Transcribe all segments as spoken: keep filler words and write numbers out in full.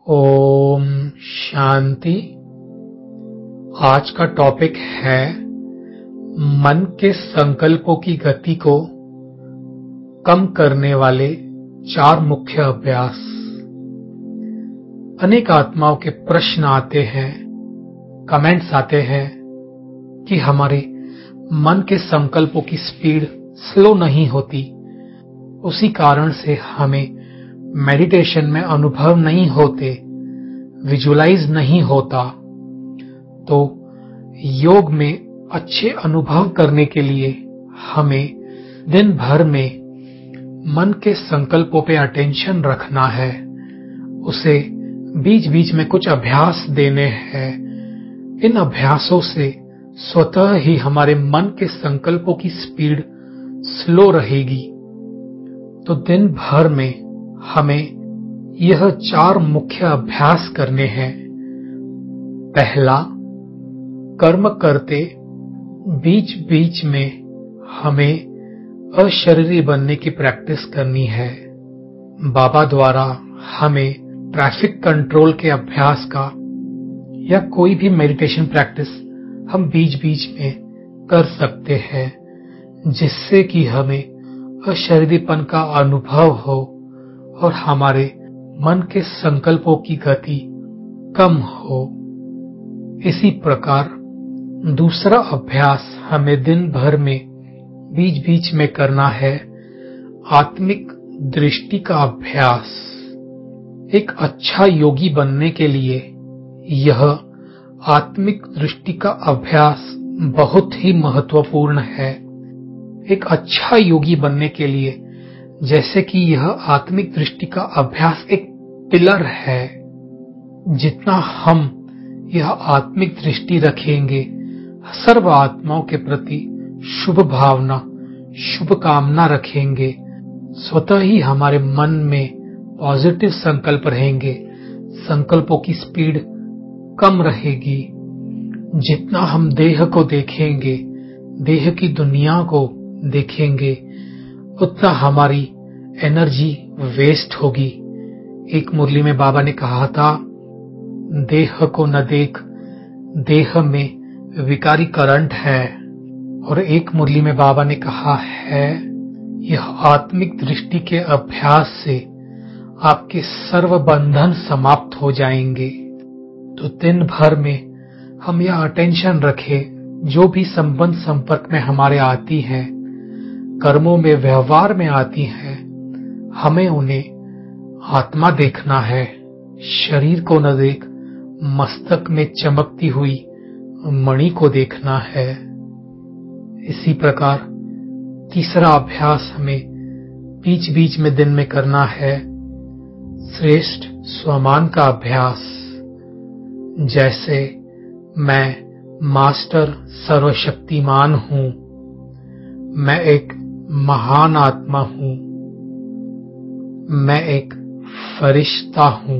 ओम शांति। आज का टॉपिक है मन के संकल्पों की गति को कम करने वाले चार मुख्य अभ्यास। अनेक आत्माओं के प्रश्न आते हैं, कमेंट्स आते हैं कि हमारे मन के संकल्पों की स्पीड स्लो नहीं होती, उसी कारण से हमें मेडिटेशन में अनुभव नहीं होते, विजुलाइज नहीं होता। तो योग में अच्छे अनुभव करने के लिए हमें दिन भर में मन के संकल्पों पे अटेंशन रखना है, उसे बीच बीच में कुछ अभ्यास देने हैं। इन अभ्यासों से स्वतः ही हमारे मन के संकल्पों की स्पीड स्लो रहेगी। तो दिन भर में हमें यह चार मुख्य अभ्यास करने हैं। पहला, कर्म करते बीच बीच में हमें अशरीरी बनने की प्रैक्टिस करनी है। बाबा द्वारा हमें ट्रैफिक कंट्रोल के अभ्यास का या कोई भी मेडिटेशन प्रैक्टिस हम बीच बीच में कर सकते हैं, जिससे कि हमें अशरीरीपन का अनुभव हो और हमारे मन के संकल्पों की गति कम हो। इसी प्रकार दूसरा अभ्यास हमें दिन भर में बीच बीच में करना है, आत्मिक दृष्टि का अभ्यास। एक अच्छा योगी बनने के लिए यह आत्मिक दृष्टि का अभ्यास बहुत ही महत्वपूर्ण है। एक अच्छा योगी बनने के लिए जैसे कि यह आत्मिक दृष्टि का अभ्यास एक पिलर है, जितना हम यह आत्मिक दृष्टि रखेंगे, सर्व आत्माओं के प्रति शुभ भावना, शुभ कामना रखेंगे, स्वतः ही हमारे मन में पॉजिटिव संकल्प रहेंगे, संकल्पों की स्पीड कम रहेगी। जितना हम देह को देखेंगे, देह की दुनिया को देखेंगे, उतना हमारी एनर्जी वेस्ट होगी। एक मुरली में बाबा ने कहा था, देह को न देख, देह में विकारी करंट है। और एक मुरली में बाबा ने कहा है, यह आत्मिक दृष्टि के अभ्यास से आपके सर्व बंधन समाप्त हो जाएंगे। तो दिन भर में हम यह अटेंशन रखें, जो भी संबंध संपर्क में हमारे आती है, कर्मों में, व्यवहार में आती है, हमें उन्हें आत्मा देखना है, शरीर को न देख मस्तक में चमकती हुई मणि को देखना है। इसी प्रकार तीसरा अभ्यास हमें बीच बीच में दिन में करना है, श्रेष्ठ स्वमान का अभ्यास। जैसे मैं मास्टर सर्वशक्तिमान हूं, मैं एक महान आत्मा हूं, मैं एक फरिश्ता हूं,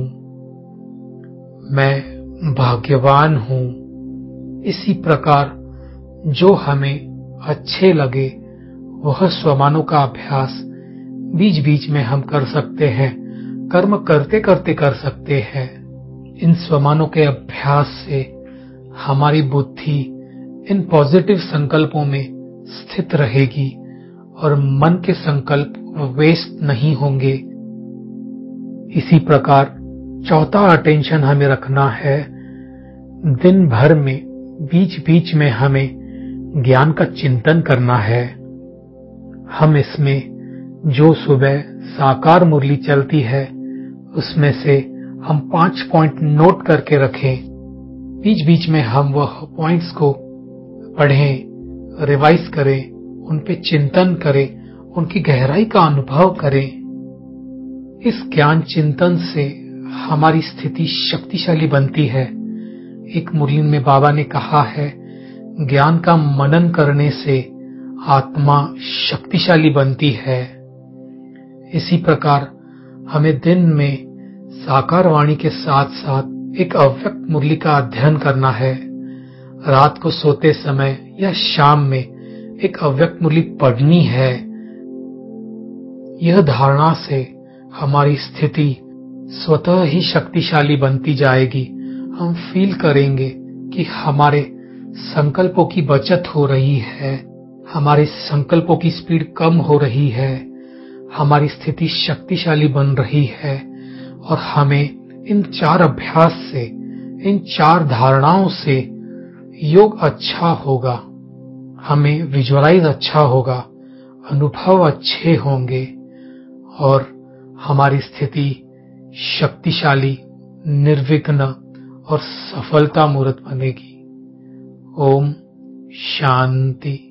मैं भाग्यवान हूं। इसी प्रकार जो हमें अच्छे लगे वह स्वमानों का अभ्यास बीच बीच में हम कर सकते हैं, कर्म करते करते कर सकते हैं। इन स्वमानों के अभ्यास से हमारी बुद्धि इन पॉजिटिव संकल्पों में स्थित रहेगी और मन के संकल्प वेस्ट नहीं होंगे। इसी प्रकार चौथा अटेंशन हमें रखना है, दिन भर में बीच बीच में हमें ज्ञान का चिंतन करना है। हम इसमें जो सुबह साकार मुरली चलती है, उसमें से हम पांच पॉइंट नोट करके रखें। बीच बीच में हम वह पॉइंट्स को पढ़ें, रिवाइज करें, उन पे चिंतन करें, उनकी गहराई का अनुभव करें। इस ज्ञान चिंतन से हमारी स्थिति शक्तिशाली बनती है। एक मुरली में बाबा ने कहा है, ज्ञान का मनन करने से आत्मा शक्तिशाली बनती है। इसी प्रकार हमें दिन में साकार वाणी के साथ साथ एक अव्यक्त मुरली का अध्ययन करना है। रात को सोते समय या शाम में एक अव्यक्त मुरली पढ़नी है। यह धारणा से हमारी स्थिति स्वतः ही शक्तिशाली बनती जाएगी। हम फील करेंगे कि हमारे संकल्पों की बचत हो रही है, हमारे संकल्पों की स्पीड कम हो रही है, हमारी स्थिति शक्तिशाली बन रही है और हमें इन चार अभ्यास से, इन चार धारणाओं से योग अच्छा होगा, हमें विजुअलाइज अच्छा होगा, अनुभव अच्छे होंगे और हमारी स्थिति शक्तिशाली, निर्विघ्न और सफलता मूर्त बनेगी। ओम शांति।